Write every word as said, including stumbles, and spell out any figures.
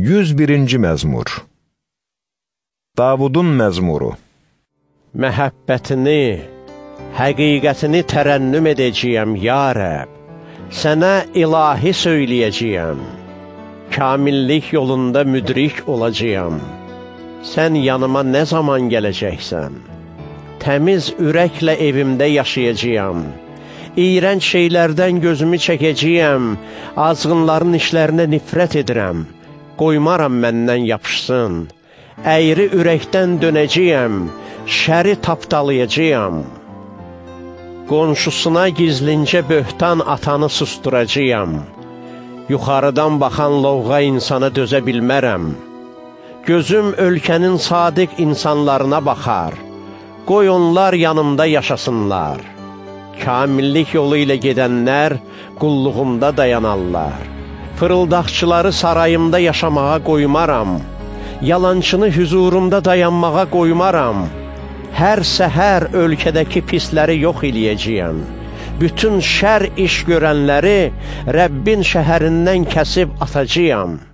yüz birinci məzmur. Davudun məzmuru. Məhəbbətini, həqiqətini tərənnüm edəcəyəm, ya Rəb. Sənə ilahi söyləyəcəyəm. Kamillik yolunda müdrik olacağam. Sən yanıma nə zaman gələcəksən? Təmiz ürəklə evimdə yaşayacağam. İyrənc şeylərdən gözümü çəkəcəyəm. Azğınların işlərinə nifrət edirəm. Qoymaram məndən yapışsın. Əyri ürəkdən dönəcəyəm. Şəri tapdalayacağam. Qonşusuna gizlincə böhtan atanı susturacağam. Yuxarıdan baxan lovğa insana dözə bilmərəm. Gözüm ölkənin sadiq insanlarına baxar. Qoy onlar yanımda yaşasınlar. Kamillik yolu ilə gedənlər qulluğumda dayanarlar. Fırıldaqçıları sarayımda yaşamağa qoymaram. Yalançını hüzurumda dayanmağa qoymaram. Hər səhər ölkədəki pisləri yox eləyəcəyəm. Bütün şər iş görənləri Rəbbin şəhərindən kəsib atacağam.